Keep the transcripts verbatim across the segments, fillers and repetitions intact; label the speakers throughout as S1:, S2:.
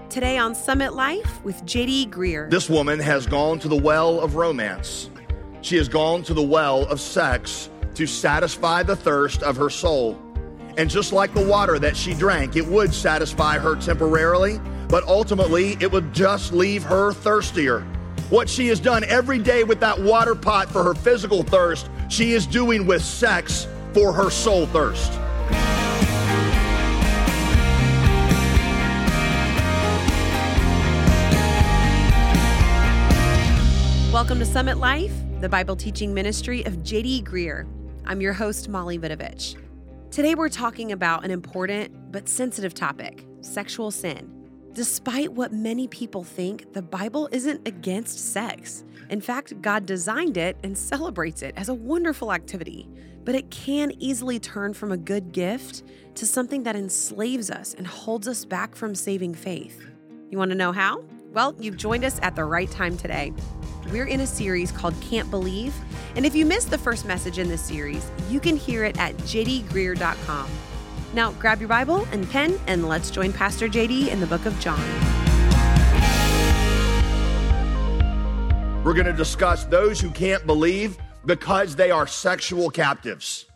S1: Today on Summit Life with J D Greear.
S2: This woman has gone to the well of romance. She has gone to the well of sex to satisfy the thirst of her soul. And just like the water that she drank, it would satisfy her temporarily, but ultimately it would just leave her thirstier. What she has done every day with that water pot for her physical thirst, she is doing with sex for her soul thirst.
S1: Welcome to Summit Life, the Bible teaching ministry of J D Greear. I'm your host, Molly Vidovich. Today we're talking about an important but sensitive topic, sexual sin. Despite what many people think, the Bible isn't against sex. In fact, God designed it and celebrates it as a wonderful activity. But it can easily turn from a good gift to something that enslaves us and holds us back from saving faith. You want to know how? Well, you've joined us at the right time today. We're in a series called Can't Believe, and if you missed the first message in this series, you can hear it at j d greear dot com. Now, grab your Bible and pen, and let's join Pastor J D in the book of John.
S2: We're going to discuss those who can't believe because they are sexual captives.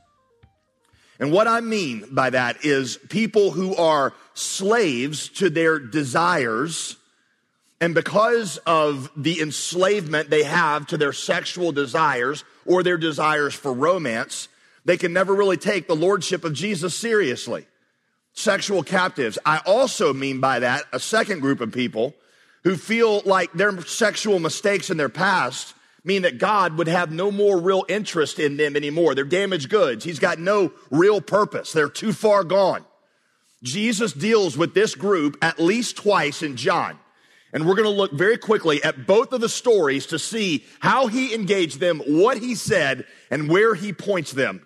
S2: And what I mean by that is people who are slaves to their desires, and because of the enslavement they have to their sexual desires or their desires for romance, they can never really take the lordship of Jesus seriously. Sexual captives. I also mean by that a second group of people who feel like their sexual mistakes in their past mean that God would have no more real interest in them anymore. They're damaged goods. He's got no real purpose. They're too far gone. Jesus deals with this group at least twice in John. And we're going to look very quickly at both of the stories to see how he engaged them, what he said, and where he points them.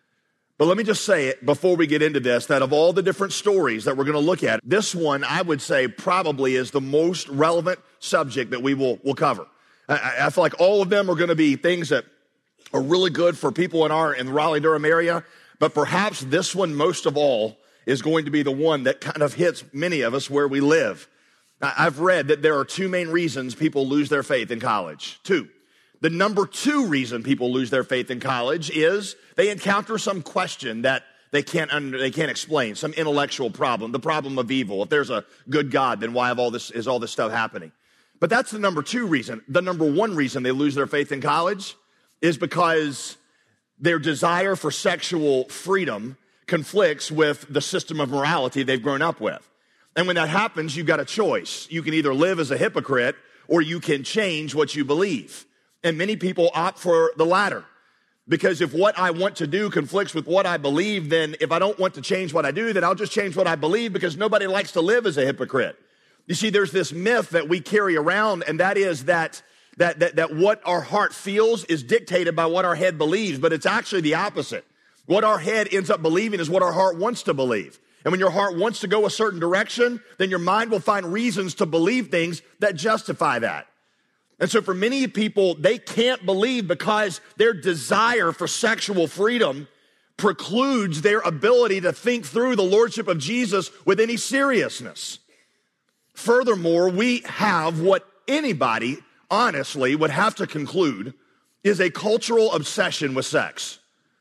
S2: But let me just say it before we get into this, that of all the different stories that we're going to look at, this one, I would say, probably is the most relevant subject that we will, will cover. I, I feel like all of them are going to be things that are really good for people in our in the Raleigh-Durham area, but perhaps this one, most of all, is going to be the one that kind of hits many of us where we live. I've read that there are two main reasons people lose their faith in college. Two. The number two reason people lose their faith in college is they encounter some question that they can't under, they can't explain, some intellectual problem, the problem of evil. If there's a good God, then why have all this, is all this stuff happening? But that's the number two reason. The number one reason they lose their faith in college is because their desire for sexual freedom conflicts with the system of morality they've grown up with. And when that happens, you've got a choice. You can either live as a hypocrite or you can change what you believe. And many people opt for the latter. Because if what I want to do conflicts with what I believe, then if I don't want to change what I do, then I'll just change what I believe because nobody likes to live as a hypocrite. You see, there's this myth that we carry around, and that is that, that, that, that what our heart feels is dictated by what our head believes, but it's actually the opposite. What our head ends up believing is what our heart wants to believe. And when your heart wants to go a certain direction, then your mind will find reasons to believe things that justify that. And so for many people, they can't believe because their desire for sexual freedom precludes their ability to think through the lordship of Jesus with any seriousness. Furthermore, we have what anybody honestly would have to conclude is a cultural obsession with sex.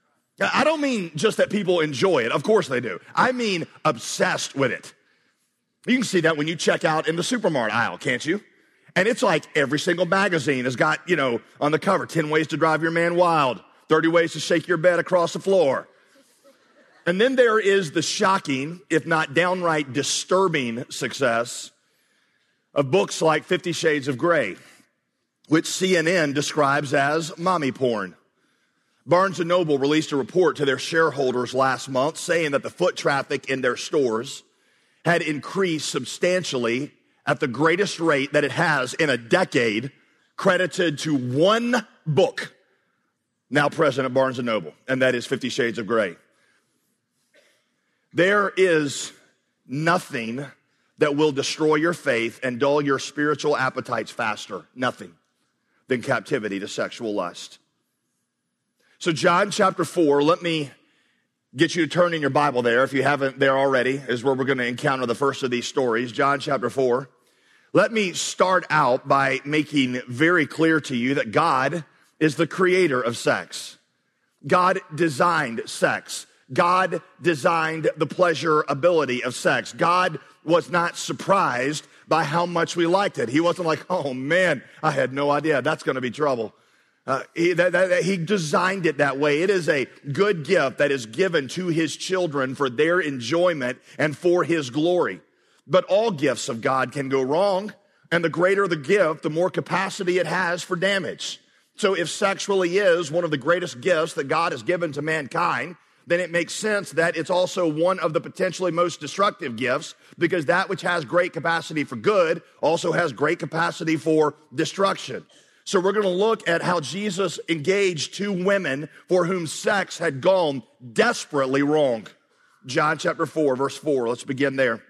S2: I don't mean just that people enjoy it. Of course they do. I mean obsessed with it. You can see that when you check out in the supermarket aisle, can't you? And it's like every single magazine has got, you know, on the cover, ten ways to drive your man wild, thirty ways to shake your bed across the floor. And then there is the shocking, if not downright disturbing success of books like Fifty Shades of Grey, which C N N describes as mommy porn. Barnes and Noble released a report to their shareholders last month saying that the foot traffic in their stores had increased substantially at the greatest rate that it has in a decade, credited to one book now present at Barnes and Noble, and that is Fifty Shades of Grey. There is nothing that will destroy your faith and dull your spiritual appetites faster, nothing, than captivity to sexual lust. So John chapter four, let me get you to turn in your Bible there, if you haven't there already, is where we're going to encounter the first of these stories, John chapter four. Let me start out by making very clear to you that God is the creator of sex. God designed sex. God designed the pleasurability of sex. God was not surprised by how much we liked it. He wasn't like, oh man, I had no idea that's going to be trouble. Uh, he, that, that, he designed it that way. It is a good gift that is given to his children for their enjoyment and for his glory. But all gifts of God can go wrong, and the greater the gift, the more capacity it has for damage. So if sex really is one of the greatest gifts that God has given to mankind, then it makes sense that it's also one of the potentially most destructive gifts, because that which has great capacity for good also has great capacity for destruction. So we're going to look at how Jesus engaged two women for whom sex had gone desperately wrong. John chapter four, verse four. Let's begin there.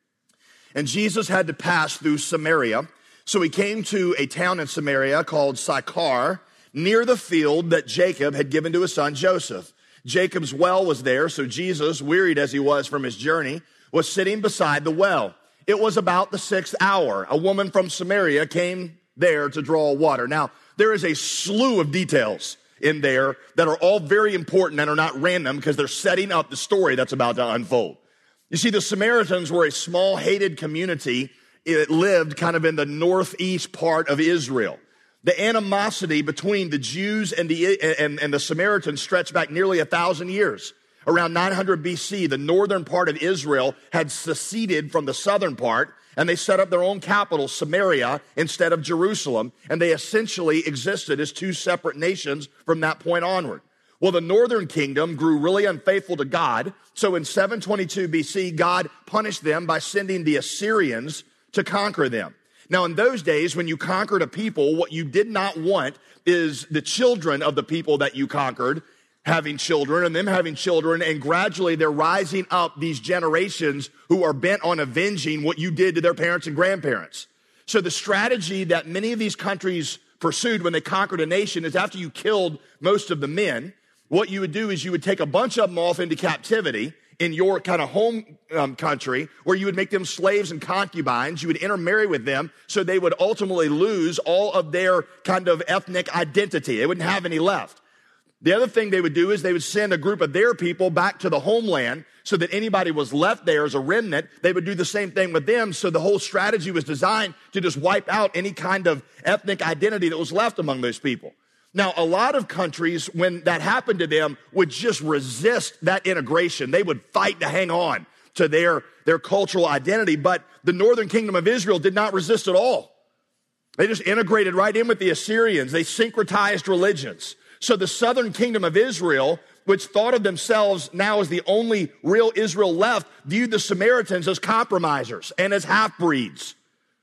S2: And Jesus had to pass through Samaria. So he came to a town in Samaria called Sychar, near the field that Jacob had given to his son Joseph. Jacob's well was there, so Jesus, wearied as he was from his journey, was sitting beside the well. It was about the sixth hour. A woman from Samaria came there to draw water. Now, there is a slew of details in there that are all very important and are not random, because they're setting up the story that's about to unfold. You see, the Samaritans were a small, hated community. It lived kind of in the northeast part of Israel. The animosity between the Jews and the, and, and the Samaritans stretched back nearly a thousand years. Around nine hundred B C, the northern part of Israel had seceded from the southern part, and they set up their own capital, Samaria, instead of Jerusalem, and they essentially existed as two separate nations from that point onward. Well, the northern kingdom grew really unfaithful to God, so in seven twenty-two B C, God punished them by sending the Assyrians to conquer them. Now, in those days, when you conquered a people, what you did not want is the children of the people that you conquered having children and them having children, and gradually they're rising up these generations who are bent on avenging what you did to their parents and grandparents. So the strategy that many of these countries pursued when they conquered a nation is, after you killed most of the men, what you would do is you would take a bunch of them off into captivity in your kind of home um, country, where you would make them slaves and concubines. You would intermarry with them, so they would ultimately lose all of their kind of ethnic identity. They wouldn't have any left. The other thing they would do is they would send a group of their people back to the homeland, so that anybody was left there as a remnant, they would do the same thing with them. So the whole strategy was designed to just wipe out any kind of ethnic identity that was left among those people. Now, a lot of countries, when that happened to them, would just resist that integration. They would fight to hang on to their, their cultural identity. But the northern kingdom of Israel did not resist at all. They just integrated right in with the Assyrians. They syncretized religions. So the southern kingdom of Israel, which thought of themselves now as the only real Israel left, viewed the Samaritans as compromisers and as half-breeds.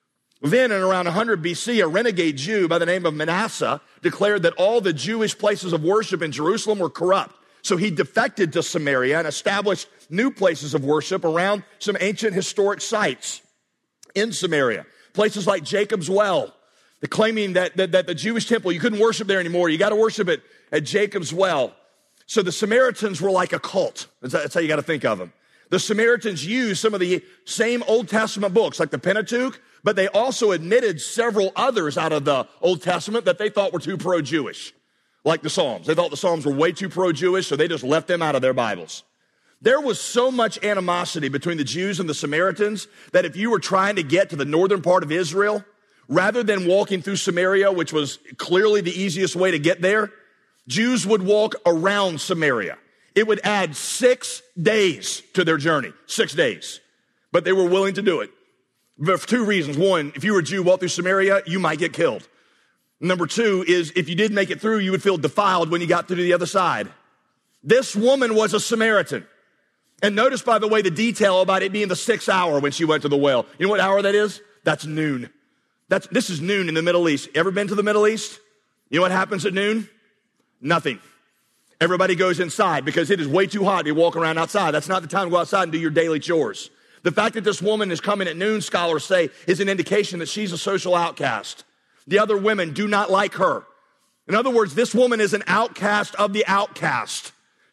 S2: Then in around one hundred B C, a renegade Jew by the name of Manasseh declared that all the Jewish places of worship in Jerusalem were corrupt. So he defected to Samaria and established new places of worship around some ancient historic sites in Samaria. Places like Jacob's Well, the claiming that, that, that the Jewish temple, you couldn't worship there anymore. You got to worship it at Jacob's Well. So the Samaritans were like a cult. That's how you got to think of them. The Samaritans used some of the same Old Testament books, like the Pentateuch, but they also admitted several others out of the Old Testament that they thought were too pro-Jewish, like the Psalms. They thought the Psalms were way too pro-Jewish, so they just left them out of their Bibles. There was so much animosity between the Jews and the Samaritans that if you were trying to get to the northern part of Israel, rather than walking through Samaria, which was clearly the easiest way to get there, Jews would walk around Samaria. It would add six days to their journey, six days. But they were willing to do it. For two reasons. One, if you were a Jew, walk through Samaria, you might get killed. Number two is, if you did make it through, you would feel defiled when you got through to the other side. This woman was a Samaritan. And notice, by the way, the detail about it being the sixth hour when she went to the well. You know what hour that is? That's noon. That's, this is noon in the Middle East. Ever been to the Middle East? You know what happens at noon? Nothing. Everybody goes inside because it is way too hot to walk around outside. That's not the time to go outside and do your daily chores. The fact that this woman is coming at noon, scholars say, is an indication that she's a social outcast. The other women do not like her. In other words, this woman is an outcast of the outcast.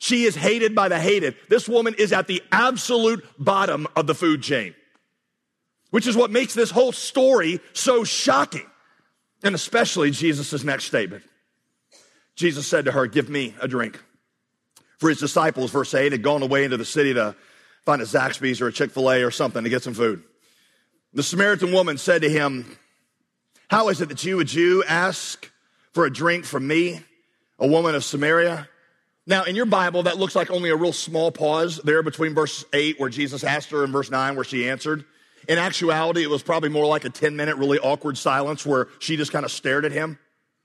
S2: She is hated by the hated. This woman is at the absolute bottom of the food chain, which is what makes this whole story so shocking. And especially Jesus' next statement. Jesus said to her, give me a drink. For his disciples, verse eight, had gone away into the city to find a Zaxby's or a Chick-fil-A or something to get some food. The Samaritan woman said to him, how is it that you, a Jew, ask for a drink from me, a woman of Samaria? Now, in your Bible, that looks like only a real small pause there between verse eight, where Jesus asked her, and verse nine, where she answered. In actuality, it was probably more like a ten-minute really awkward silence where she just kind of stared at him.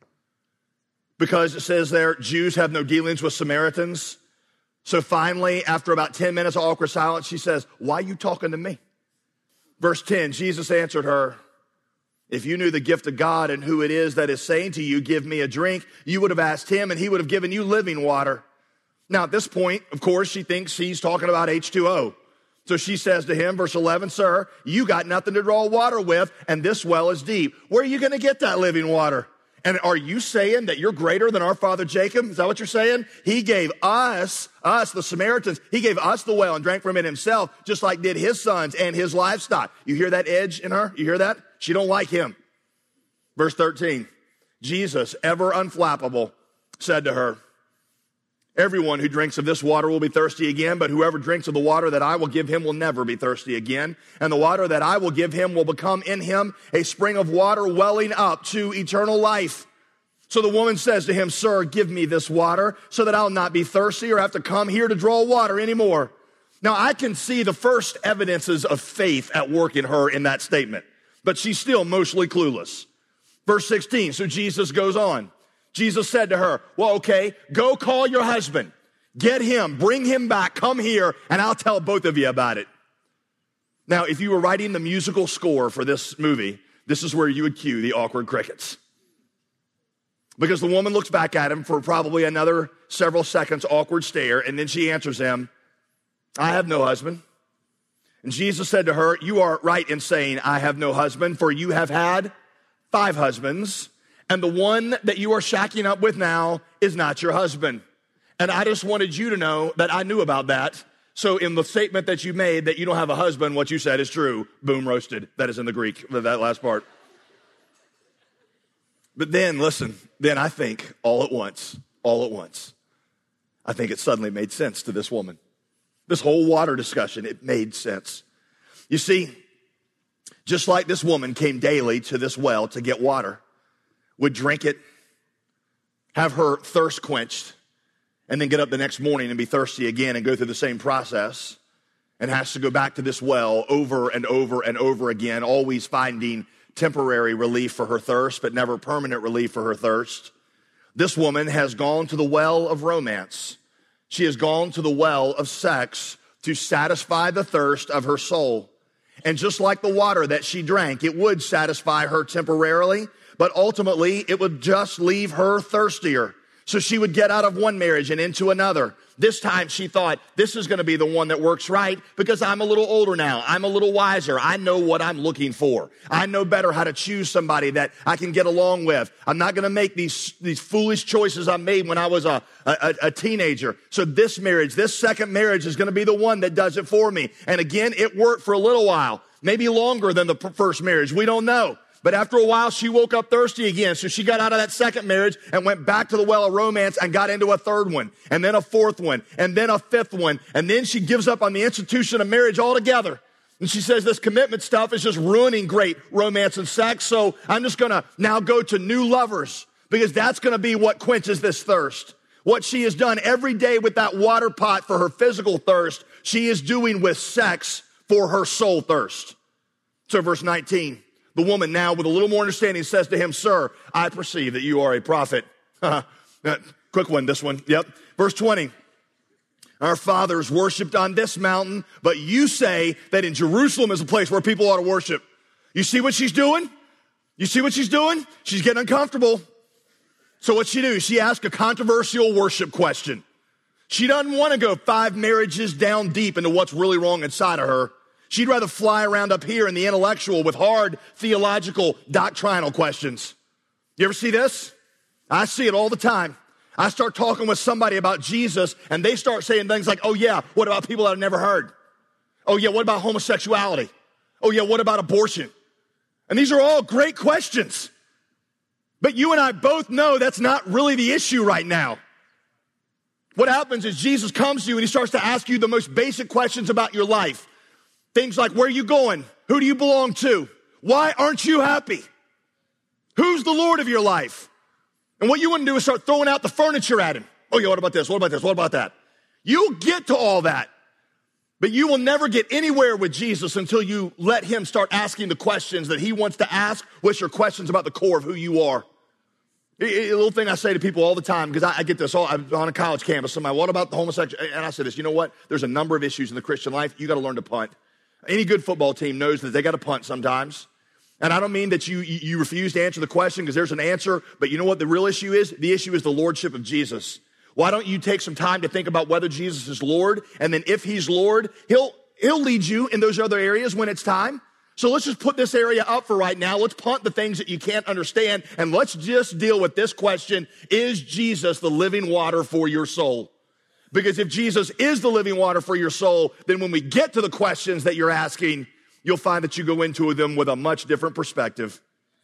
S2: Because it says there, Jews have no dealings with Samaritans. So finally, after about ten minutes of awkward silence, she says, why are you talking to me? Verse ten, Jesus answered her, if you knew the gift of God and who it is that is saying to you, give me a drink, you would have asked him and he would have given you living water. Now at this point, of course, she thinks he's talking about H two O. So she says to him, verse eleven, sir, you got nothing to draw water with, and this well is deep. Where are you going to get that living water? And are you saying that you're greater than our father Jacob? Is that what you're saying? He gave us, us, the Samaritans, he gave us the well and drank from it himself, just like did his sons and his livestock. You hear that edge in her? You hear that? She don't like him. Verse thirteen, Jesus, ever unflappable, said to her, everyone who drinks of this water will be thirsty again, but whoever drinks of the water that I will give him will never be thirsty again. And the water that I will give him will become in him a spring of water welling up to eternal life. So the woman says to him, sir, give me this water so that I'll not be thirsty or have to come here to draw water anymore. Now I can see the first evidences of faith at work in her in that statement, but she's still mostly clueless. Verse sixteen, so Jesus goes on. Jesus said to her, well, okay, go call your husband, get him, bring him back, come here, and I'll tell both of you about it. Now, if you were writing the musical score for this movie, this is where you would cue the awkward crickets. Because the woman looks back at him for probably another several seconds, awkward stare, and then she answers him, I have no husband. And Jesus said to her, you are right in saying, I have no husband, for you have had five husbands, and the one that you are shacking up with now is not your husband. And I just wanted you to know that I knew about that. So in the statement that you made that you don't have a husband, what you said is true. Boom, roasted. That is in the Greek, that last part. But then, listen, then I think all at once, all at once, I think it suddenly made sense to this woman. This whole water discussion, it made sense. You see, just like this woman came daily to this well to get water, would drink it, have her thirst quenched, and then get up the next morning and be thirsty again and go through the same process, and has to go back to this well over and over and over again, always finding temporary relief for her thirst, but never permanent relief for her thirst. This woman has gone to the well of romance. She has gone to the well of sex to satisfy the thirst of her soul. And just like the water that she drank, it would satisfy her temporarily, but ultimately it would just leave her thirstier. So she would get out of one marriage and into another. This time she thought, this is going to be the one that works right because I'm a little older now. I'm a little wiser. I know what I'm looking for. I know better how to choose somebody that I can get along with. I'm not going to make these, these foolish choices I made when I was a, a, a teenager. So this marriage, this second marriage is going to be the one that does it for me. And again, it worked for a little while, maybe longer than the first marriage. We don't know. But after a while, she woke up thirsty again. So she got out of that second marriage and went back to the well of romance and got into a third one, and then a fourth one, and then a fifth one. And then she gives up on the institution of marriage altogether. And she says this commitment stuff is just ruining great romance and sex. So I'm just going to now go to new lovers because that's going to be what quenches this thirst. What she has done every day with that water pot for her physical thirst, she is doing with sex for her soul thirst. So verse nineteen. The woman now, with a little more understanding, says to him, sir, I perceive that you are a prophet. Quick one, this one. Yep. Verse twenty. Our fathers worshiped on this mountain, but you say that in Jerusalem is a place where people ought to worship. You see what she's doing? You see what she's doing? She's getting uncomfortable. So what's she do? She asks a controversial worship question. She doesn't want to go five marriages down deep into what's really wrong inside of her. She'd rather fly around up here in the intellectual with hard theological doctrinal questions. You ever see this? I see it all the time. I start talking with somebody about Jesus and they start saying things like, oh yeah, what about people that I've never heard? Oh yeah, what about homosexuality? Oh yeah, what about abortion? And these are all great questions. But you and I both know that's not really the issue right now. What happens is Jesus comes to you and he starts to ask you the most basic questions about your life. Things like, where are you going? Who do you belong to? Why aren't you happy? Who's the Lord of your life? And what you want to do is start throwing out the furniture at him. Oh yeah, what about this? What about this? What about that? You'll get to all that. But you will never get anywhere with Jesus until you let him start asking the questions that he wants to ask, which are questions about the core of who you are. A little thing I say to people all the time, because I, I get this all, I'm on a college campus, somebody, what about the homosexual? And I say this, you know what? There's a number of issues in the Christian life. You got to learn to punt. Any good football team knows that they got to punt sometimes. And I don't mean that you, you refuse to answer the question because there's an answer, but you know what the real issue is? The issue is the lordship of Jesus. Why don't you take some time to think about whether Jesus is Lord, and then if he's Lord, he'll, he'll lead you in those other areas when it's time. So let's just put this area up for right now. Let's punt the things that you can't understand, and let's just deal with this question. Is Jesus the living water for your soul? Because if Jesus is the living water for your soul, then when we get to the questions that you're asking, you'll find that you go into them with a much different perspective.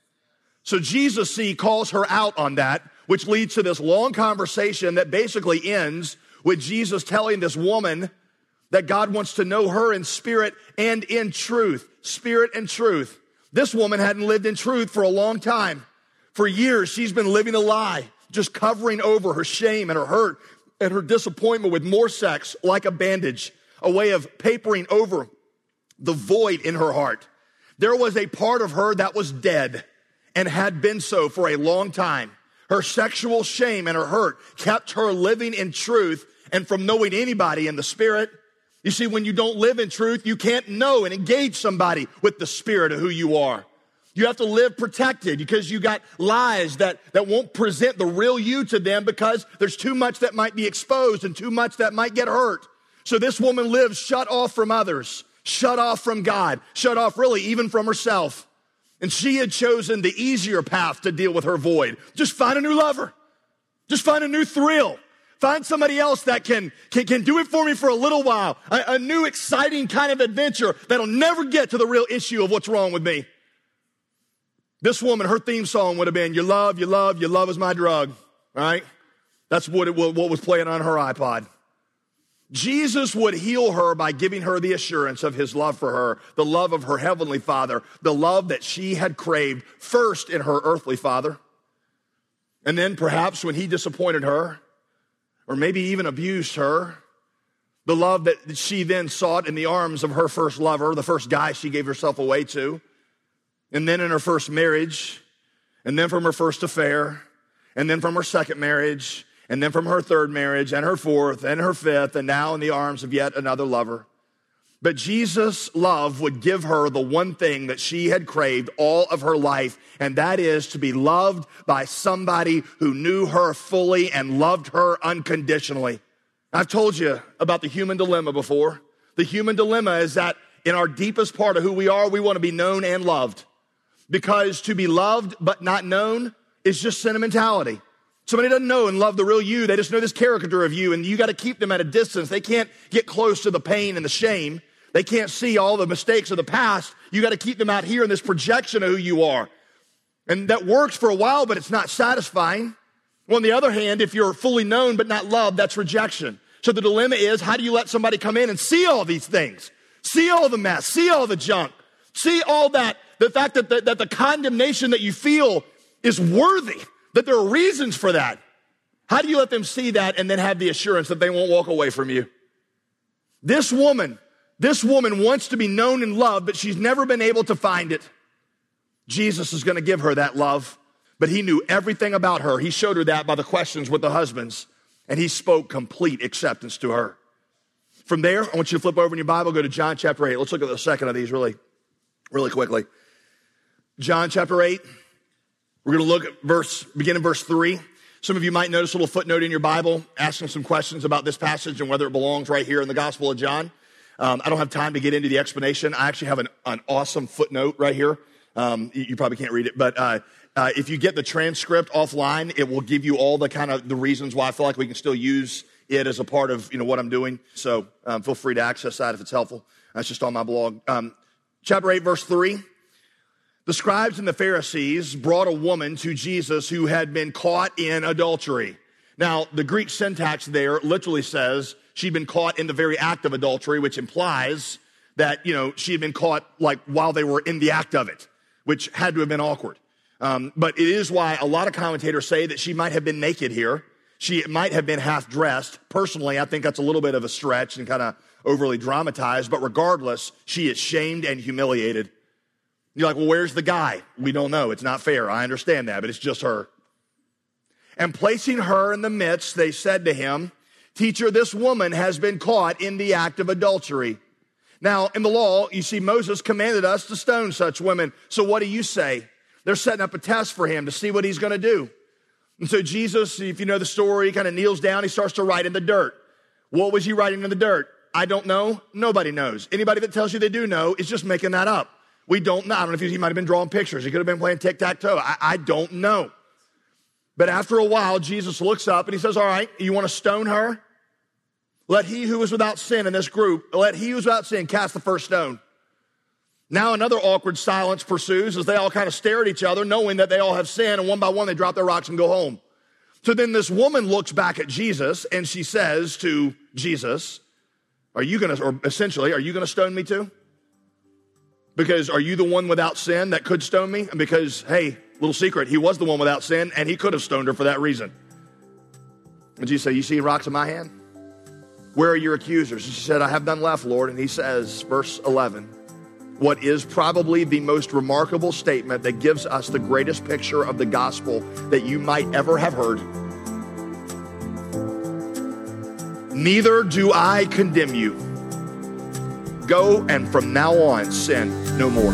S2: So Jesus, see, calls her out on that, which leads to this long conversation that basically ends with Jesus telling this woman that God wants to know her in spirit and in truth. Spirit and truth. This woman hadn't lived in truth for a long time. For years, she's been living a lie, just covering over her shame and her hurt and her disappointment with more sex, like a bandage, a way of papering over the void in her heart. There was a part of her that was dead and had been so for a long time. Her sexual shame and her hurt kept her living in truth and from knowing anybody in the spirit. You see, when you don't live in truth, you can't know and engage somebody with the spirit of who you are. You have to live protected because you got lies that, that won't present the real you to them because there's too much that might be exposed and too much that might get hurt. So this woman lives shut off from others, shut off from God, shut off really even from herself. And she had chosen the easier path to deal with her void. Just find a new lover. Just find a new thrill. Find somebody else that can, can, can do it for me for a little while. A, a new exciting kind of adventure that'll never get to the real issue of what's wrong with me. This woman, her theme song would have been, "Your love, your love, your love is my drug." Right? That's what, it, what was playing on her iPod. Jesus would heal her by giving her the assurance of his love for her, the love of her heavenly Father, the love that she had craved first in her earthly father. And then perhaps when he disappointed her, or maybe even abused her, the love that she then sought in the arms of her first lover, the first guy she gave herself away to, and then in her first marriage, and then from her first affair, and then from her second marriage, and then from her third marriage, and her fourth, and her fifth, and now in the arms of yet another lover. But Jesus' love would give her the one thing that she had craved all of her life, and that is to be loved by somebody who knew her fully and loved her unconditionally. I've told you about the human dilemma before. The human dilemma is that in our deepest part of who we are, we want to be known and loved. Because to be loved but not known is just sentimentality. Somebody doesn't know and love the real you. They just know this caricature of you, and you got to keep them at a distance. They can't get close to the pain and the shame. They can't see all the mistakes of the past. You got to keep them out here in this projection of who you are. And that works for a while, but it's not satisfying. Well, on the other hand, if you're fully known but not loved, that's rejection. So the dilemma is, how do you let somebody come in and see all these things? See all the mess, see all the junk, see all that, the fact that the, that the condemnation that you feel is worthy, that there are reasons for that. How do you let them see that and then have the assurance that they won't walk away from you? This woman, this woman wants to be known and loved, but she's never been able to find it. Jesus is going to give her that love, but he knew everything about her. He showed her that by the questions with the husbands, and he spoke complete acceptance to her. From there, I want you to flip over in your Bible, go to John chapter eight. Let's look at the second of these really, really quickly. John chapter eight. We're going to look at verse, begin in verse three. Some of you might notice a little footnote in your Bible asking some questions about this passage and whether it belongs right here in the Gospel of John. Um, I don't have time to get into the explanation. I actually have an, an awesome footnote right here Um, you, you probably can't read it, but uh, uh, if you get the transcript offline, it will give you all the kind of the reasons why I feel like we can still use it as a part of, you know, what I'm doing. So um, feel free to access that if it's helpful. That's just on my blog. Um, chapter eight, verse three. The scribes and the Pharisees brought a woman to Jesus who had been caught in adultery. Now, the Greek syntax there literally says she'd been caught in the very act of adultery, which implies that, you know, she had been caught like while they were in the act of it, which had to have been awkward. Um, but it is why a lot of commentators say that she might have been naked here. She might have been half dressed. Personally, I think that's a little bit of a stretch and kind of overly dramatized. But regardless, she is shamed and humiliated. You're like, well, where's the guy? We don't know. It's not fair. I understand that, but it's just her. And placing her in the midst, they said to him, "Teacher, this woman has been caught in the act of adultery." Now, in the law, you see, Moses commanded us to stone such women. So what do you say? They're setting up a test for him to see what he's going to do. And so Jesus, if you know the story, kind of kneels down. He starts to write in the dirt. What was he writing in the dirt? I don't know. Nobody knows. Anybody that tells you they do know is just making that up. We don't know. I don't know if he, he might have been drawing pictures. He could have been playing tic-tac-toe. I, I don't know. But after a while, Jesus looks up and he says, all right, you want to stone her? Let he who is without sin in this group, let he who is without sin cast the first stone. Now another awkward silence pursues as they all kind of stare at each other, knowing that they all have sinned, and one by one they drop their rocks and go home. So then this woman looks back at Jesus and she says to Jesus, are you going to, or essentially, are you going to stone me too? Because are you the one without sin that could stone me? And because, hey, little secret, he was the one without sin and he could have stoned her for that reason. And Jesus said, you see rocks in my hand? Where are your accusers? And she said, I have none left, Lord. And he says, verse eleven, what is probably the most remarkable statement that gives us the greatest picture of the gospel that you might ever have heard. Neither do I condemn you. Go and from now on sin no more.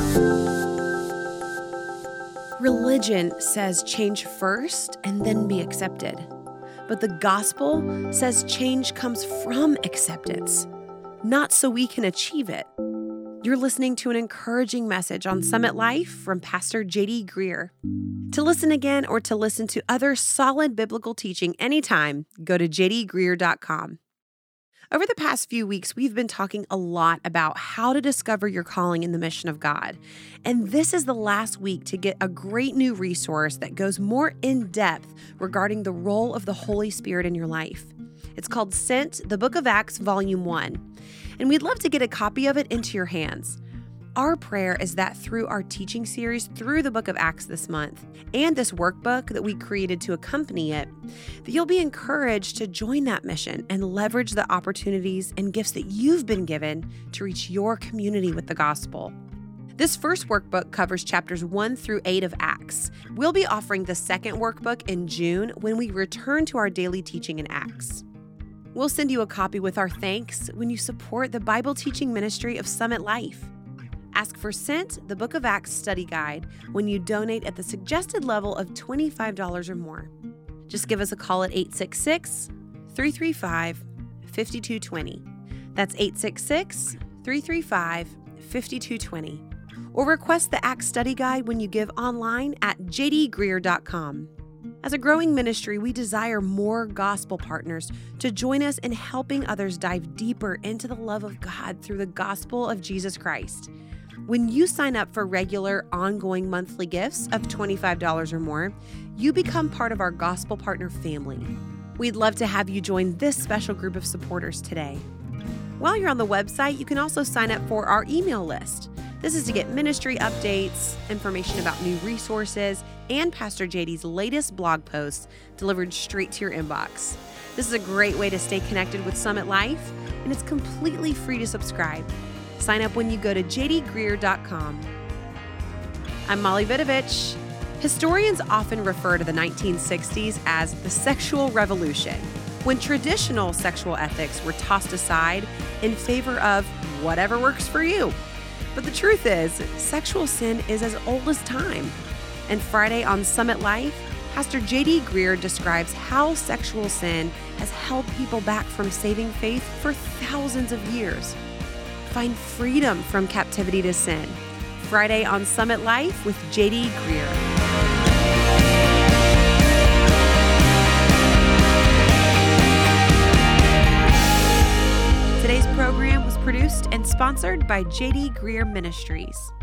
S1: Religion says change first and then be accepted. But the gospel says change comes from acceptance, not so we can achieve it. You're listening to an encouraging message on Summit Life from Pastor J D Greer. To listen again or to listen to other solid biblical teaching anytime, go to j d greer dot com. Over the past few weeks, we've been talking a lot about how to discover your calling in the mission of God. And this is the last week to get a great new resource that goes more in depth regarding the role of the Holy Spirit in your life. It's called Sent, the Book of Acts, Volume one. And we'd love to get a copy of it into your hands. Our prayer is that through our teaching series through the book of Acts this month and this workbook that we created to accompany it, that you'll be encouraged to join that mission and leverage the opportunities and gifts that you've been given to reach your community with the gospel. This first workbook covers chapters one through eight of Acts. We'll be offering the second workbook in June when we return to our daily teaching in Acts. We'll send you a copy with our thanks when you support the Bible teaching ministry of Summit Life. Ask for Sent, the Book of Acts study guide when you donate at the suggested level of twenty-five dollars or more. Just give us a call at eight six six, three three five, five two two zero. That's eight six six, three three five, five two two zero. Or request the Acts study guide when you give online at j d greer dot com. As a growing ministry, we desire more gospel partners to join us in helping others dive deeper into the love of God through the gospel of Jesus Christ. When you sign up for regular, ongoing monthly gifts of twenty-five dollars or more, you become part of our gospel partner family. We'd love to have you join this special group of supporters today. While you're on the website, you can also sign up for our email list. This is to get ministry updates, information about new resources, and Pastor J D's latest blog posts delivered straight to your inbox. This is a great way to stay connected with Summit Life, and it's completely free to subscribe. Sign up when you go to j d greer dot com. I'm Molly Vidovich. Historians often refer to the nineteen sixties as the sexual revolution, when traditional sexual ethics were tossed aside in favor of whatever works for you. But the truth is, sexual sin is as old as time. And Friday on Summit Life, Pastor J D Greer describes how sexual sin has held people back from saving faith for thousands of years. Find freedom from captivity to sin, Friday on Summit Life with J D Greear. Today's program was produced and sponsored by J D Greear Ministries.